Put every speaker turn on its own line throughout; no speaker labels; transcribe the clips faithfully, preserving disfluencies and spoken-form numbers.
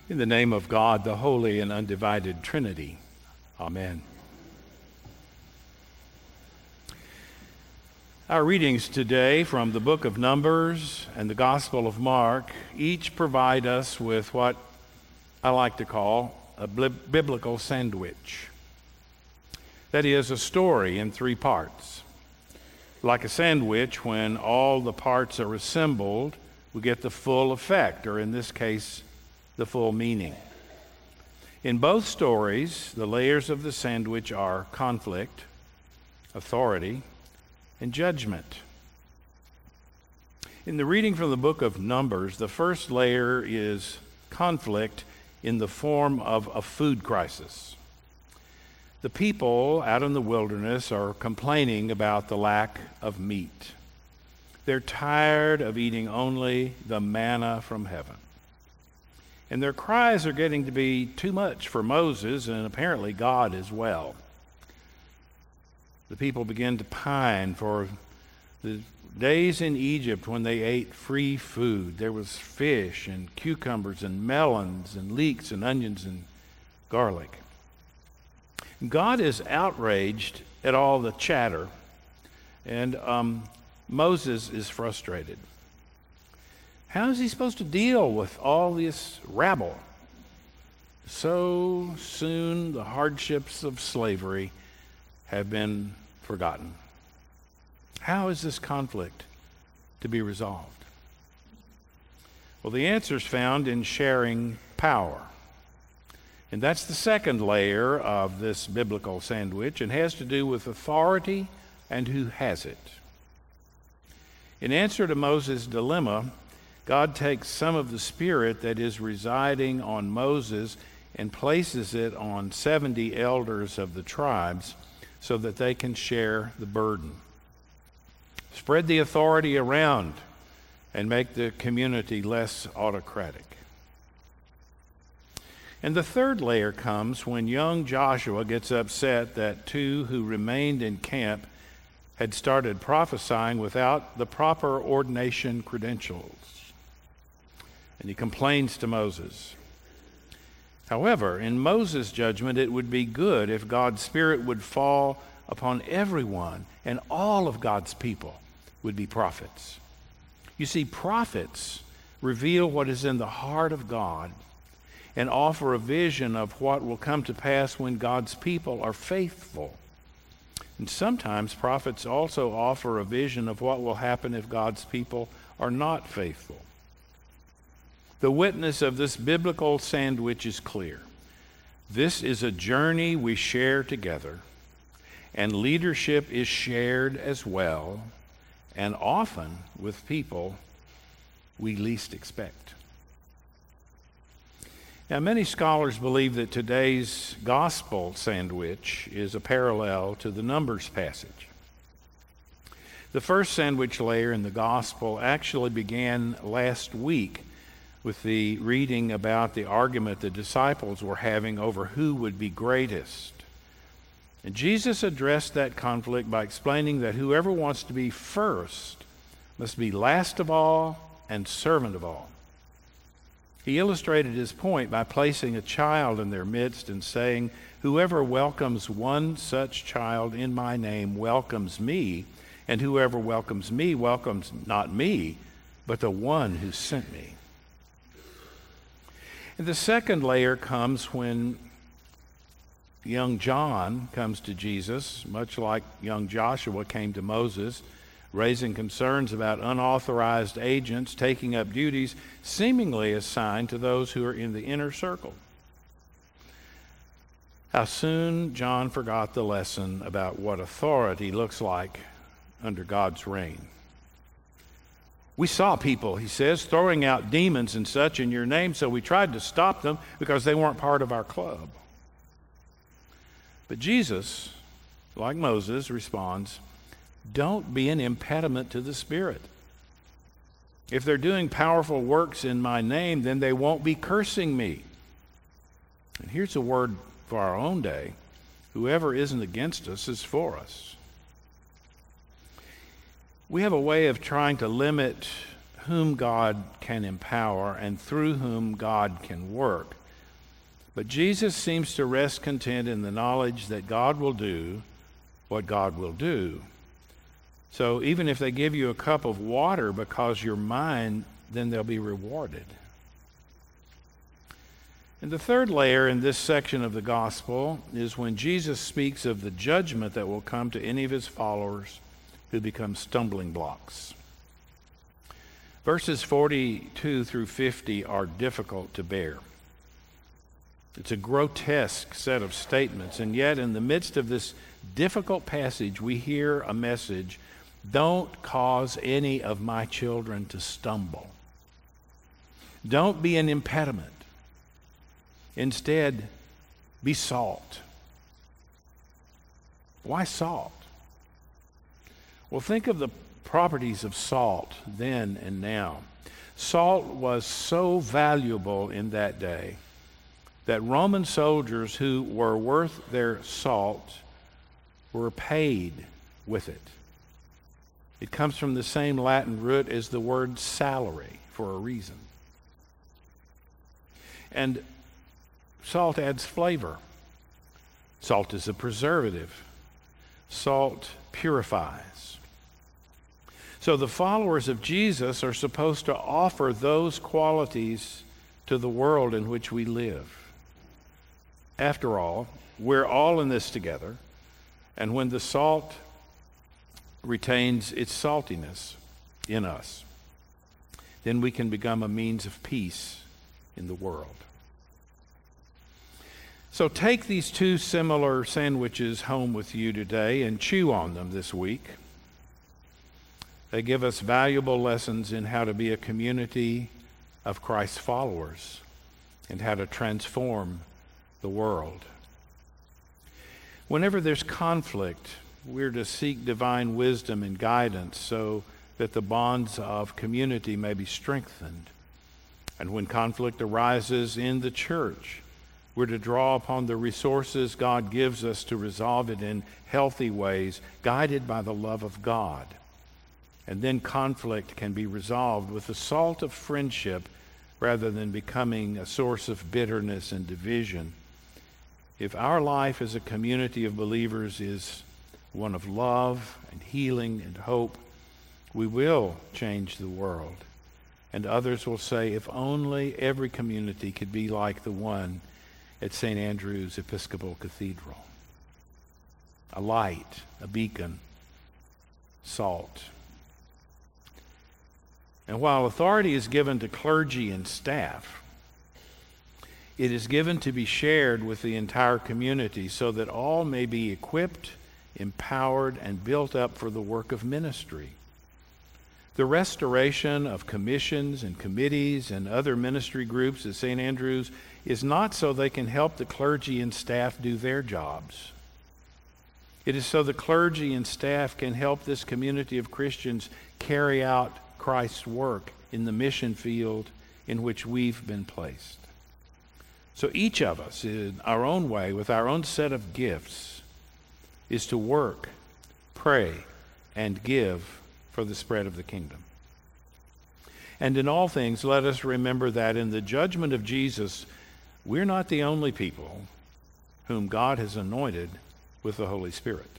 In the name of God, the Holy and Undivided Trinity. Amen. Our readings today from the book of Numbers and the Gospel of Mark each provide us with what I like to call a biblical sandwich. That is, a story in three parts. Like a sandwich, when all the parts are assembled, we get the full effect, or in this case, the full meaning. In both stories, the layers of the sandwich are conflict, authority, and judgment. In the reading from the book of Numbers, the first layer is conflict in the form of a food crisis. The people out in the wilderness are complaining about the lack of meat. They're tired of eating only the manna from heaven. And their cries are getting to be too much for Moses and apparently God as well. The people begin to pine for the days in Egypt when they ate free food. There was fish and cucumbers and melons and leeks and onions and garlic. God is outraged at all the chatter, and um, Moses is frustrated. How is he supposed to deal with all this rabble? So soon the hardships of slavery have been forgotten. How is this conflict to be resolved? Well, the answer is found in sharing power. And that's the second layer of this biblical sandwich, and has to do with authority and who has it. In answer to Moses' dilemma, God takes some of the spirit that is residing on Moses and places it on seventy elders of the tribes so that they can share the burden. Spread the authority around and make the community less autocratic. And the third layer comes when young Joshua gets upset that two who remained in camp had started prophesying without the proper ordination credentials. And he complains to Moses. However, in Moses' judgment, it would be good if God's Spirit would fall upon everyone, and all of God's people would be prophets. You see, prophets reveal what is in the heart of God and offer a vision of what will come to pass when God's people are faithful. And sometimes prophets also offer a vision of what will happen if God's people are not faithful. The witness of this biblical sandwich is clear. This is a journey we share together, and leadership is shared as well, and often with people we least expect. Now, many scholars believe that today's gospel sandwich is a parallel to the Numbers passage. The first sandwich layer in the gospel actually began last week with the reading about the argument the disciples were having over who would be greatest. And Jesus addressed that conflict by explaining that whoever wants to be first must be last of all and servant of all. He illustrated his point by placing a child in their midst and saying, "Whoever welcomes one such child in my name welcomes me, and whoever welcomes me welcomes not me, but the one who sent me." And the second layer comes when young John comes to Jesus, much like young Joshua came to Moses, raising concerns about unauthorized agents taking up duties seemingly assigned to those who are in the inner circle. How soon John forgot the lesson about what authority looks like under God's reign. We saw people, he says, throwing out demons and such in your name, so we tried to stop them because they weren't part of our club. But Jesus, like Moses, responds, "Don't be an impediment to the Spirit. If they're doing powerful works in my name, then they won't be cursing me." And here's a word for our own day. Whoever isn't against us is for us. We have a way of trying to limit whom God can empower and through whom God can work. But Jesus seems to rest content in the knowledge that God will do what God will do. So even if they give you a cup of water because you're mine, then they'll be rewarded. And the third layer in this section of the gospel is when Jesus speaks of the judgment that will come to any of his followers who become stumbling blocks. Verses forty-two through fifty are difficult to bear. It's a grotesque set of statements, and yet in the midst of this difficult passage, we hear a message: don't cause any of my children to stumble. Don't be an impediment. Instead, be salt. Why salt? Well, think of the properties of salt then and now. Salt was so valuable in that day that Roman soldiers who were worth their salt were paid with it. It comes from the same Latin root as the word salary for a reason. And salt adds flavor. Salt is a preservative. Salt purifies. So the followers of Jesus are supposed to offer those qualities to the world in which we live. After all, we're all in this together, and when the salt retains its saltiness in us, then we can become a means of peace in the world. So take these two similar sandwiches home with you today and chew on them this week. They give us valuable lessons in how to be a community of Christ's followers and how to transform the world. Whenever there's conflict, we're to seek divine wisdom and guidance so that the bonds of community may be strengthened. And when conflict arises in the church, we're to draw upon the resources God gives us to resolve it in healthy ways, guided by the love of God. And then conflict can be resolved with the salt of friendship rather than becoming a source of bitterness and division. If our life as a community of believers is one of love and healing and hope, we will change the world. And others will say, if only every community could be like the one at Saint Andrew's Episcopal Cathedral. A light, a beacon, salt. And while authority is given to clergy and staff, it is given to be shared with the entire community so that all may be equipped, empowered, and built up for the work of ministry. The restoration of commissions and committees and other ministry groups at Saint Andrew's is not so they can help the clergy and staff do their jobs. It is so the clergy and staff can help this community of Christians carry out Christ's work in the mission field in which we've been placed. So each of us, in our own way, with our own set of gifts, is to work, pray, and give for the spread of the kingdom. And in all things, let us remember that in the judgment of Jesus, we're not the only people whom God has anointed with the Holy Spirit.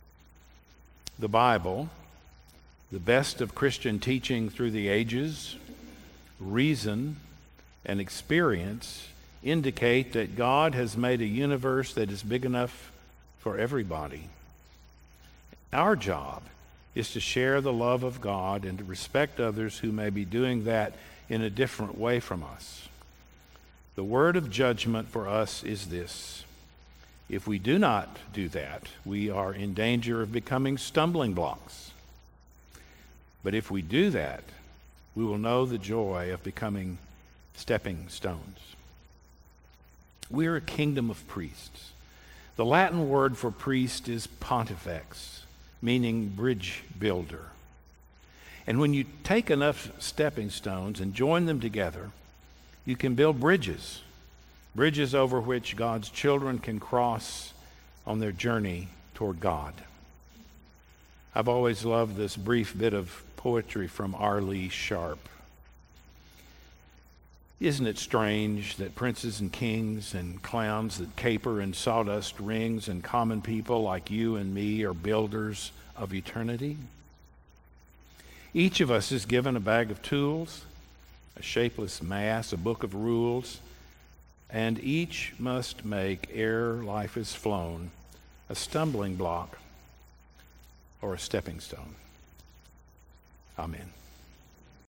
The Bible, the best of Christian teaching through the ages, reason, and experience indicate that God has made a universe that is big enough for everybody. Our job is to share the love of God and to respect others who may be doing that in a different way from us. The word of judgment for us is this: if we do not do that, we are in danger of becoming stumbling blocks. But if we do that, we will know the joy of becoming stepping stones. We are a kingdom of priests. The Latin word for priest is pontifex, meaning bridge builder. And when you take enough stepping stones and join them together, you can build bridges, bridges over which God's children can cross on their journey toward God. I've always loved this brief bit of poetry from R. Lee Sharp. Isn't it strange that princes and kings and clowns that caper in sawdust rings and common people like you and me are builders of eternity? Each of us is given a bag of tools, a shapeless mass, a book of rules, and each must make, ere life is flown, a stumbling block or a stepping stone. Amen.